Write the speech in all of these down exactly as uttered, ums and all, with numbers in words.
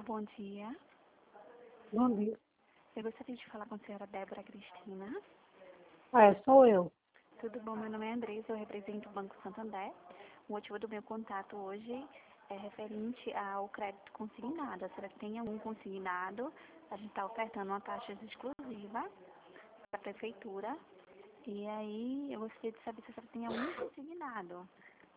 bom dia. Bom dia. Eu gostaria de falar com a senhora Débora Cristina. É, sou eu. Tudo bom? Meu nome é Andressa, eu represento o Banco Santander. O motivo do meu contato hoje é referente ao crédito consignado. A senhora tem algum consignado? A gente está ofertando uma taxa exclusiva para a prefeitura. E aí, eu gostaria de saber se a senhora tem algum consignado.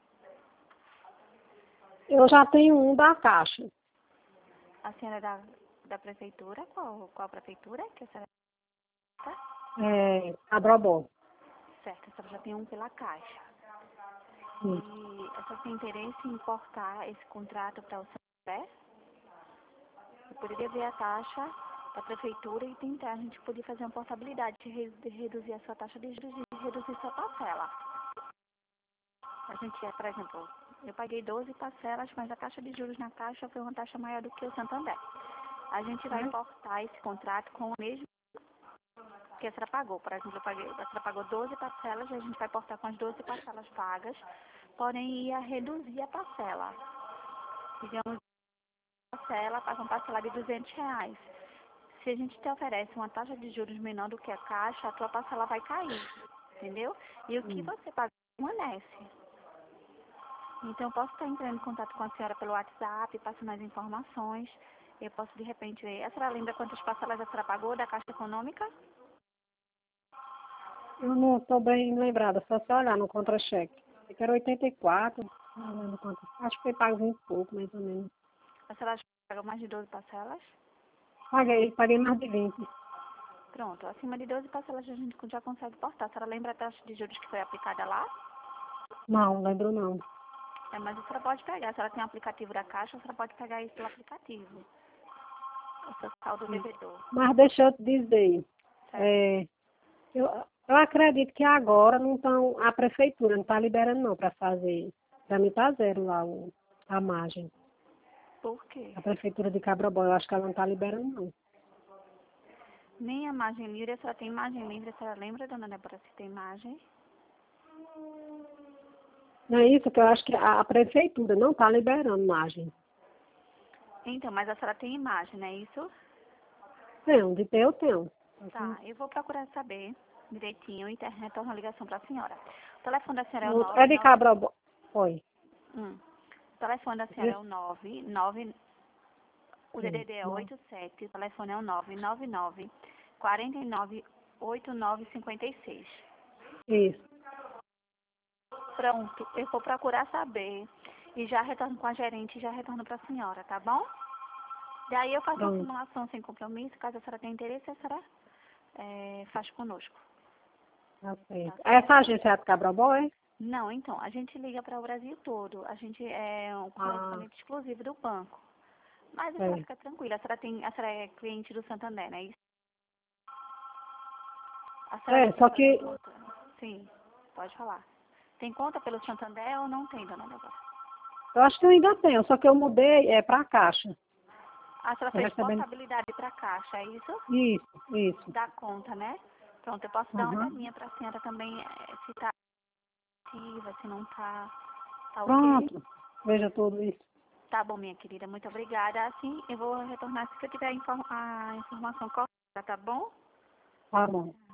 Eu já tenho um da Caixa. A senhora é da, da prefeitura? Qual, qual prefeitura que a senhora está? É, Cabrobó. Certo, a senhora já tem um pela Caixa. Sim. E a senhora tem interesse em importar esse contrato para o Santander? Eu poderia ver a taxa da prefeitura e tentar, a gente poder fazer uma portabilidade de, re, de reduzir a sua taxa de juros e reduzir sua parcela. A gente, é, por exemplo, eu paguei doze parcelas, mas a taxa de juros na Caixa foi uma taxa maior do que o Santander. A gente vai importar esse contrato com o mesmo que a senhora pagou. Por exemplo, eu paguei, a senhora pagou doze parcelas e a gente vai importar com as doze parcelas pagas, porém ia reduzir a parcela. Digamos, a parcela, paga uma parcela de duzentos reais. Se a gente te oferece uma taxa de juros menor do que a Caixa, a tua parcela vai cair, entendeu? E o que você paga permanece. Então, eu posso estar entrando em contato com a senhora pelo WhatsApp, passando as informações. Eu posso, de repente, ver. A senhora lembra quantas parcelas a senhora pagou da Caixa Econômica? Eu não estou bem lembrada, só se olhar no contra-cheque. Eu quero oitenta e quatro, não lembro quanto. Acho que foi pago vinte e pouco, mais ou menos. A senhora pagou mais de doze parcelas? Paguei, paguei mais de vinte. Pronto, acima de doze parcelas a gente já consegue portar. A senhora lembra a taxa de juros que foi aplicada lá? Não, lembro não. É, mas a senhora pode pegar. A senhora tem um aplicativo da Caixa, a senhora pode pegar isso pelo aplicativo. O seu saldo devedor. Mas deixa eu te dizer, Certo? é, eu, eu acredito que agora não estão, a prefeitura não está liberando não para fazer. Para mim tá zero lá o, a margem. Por quê? A prefeitura de Cabrobó, eu acho que ela não está liberando não. Nem a margem livre, a senhora tem margem livre. A senhora lembra, dona Débora, se tem margem? Não é isso que eu acho que a, a prefeitura não está liberando margem. Então, mas a senhora tem imagem, não é isso? Tenho, de ter eu tenho. Tá, eu vou procurar saber direitinho e ter- retorno a ligação para a senhora. O telefone da senhora é o O- É nove de nove... Cabrobó. Oi. Hum. O telefone da senhora é o nove nove... O D D D é oito sete, o telefone é o nove nove nove, quatro nove, oito nove cinco seis. Isso. Pronto, eu vou procurar saber e já retorno com a gerente e já retorno para a senhora, tá bom? Daí eu faço uma Pronto. simulação sem compromisso, caso a senhora tenha interesse, a senhora é, faz conosco. Tá certo. Tá Essa certo? agência é de Cabrobó, é? Não, então, a gente liga para o Brasil todo. A gente é um Ah, correspondente exclusivo do banco. Mas a senhora é. fica tranquila, a senhora, tem, a senhora é cliente do Santander, não é isso? A senhora É, tem, só tem que conta? Sim, pode falar. Tem conta pelo Santander ou não tem, dona Débora? eu acho que eu ainda tenho, só que eu mudei é, para a Caixa. A senhora Tô fez recebendo. portabilidade para a Caixa, é isso? Isso, isso. Da conta, né? Pronto, eu posso dar uma Uhum. olhadinha para a senhora também, é, se está ativa, se não está, tá ok? Pronto. Veja tudo isso. Tá bom, minha querida, muito obrigada. Assim, eu vou retornar se eu tiver a, inform a informação correta, tá bom? Tá bom.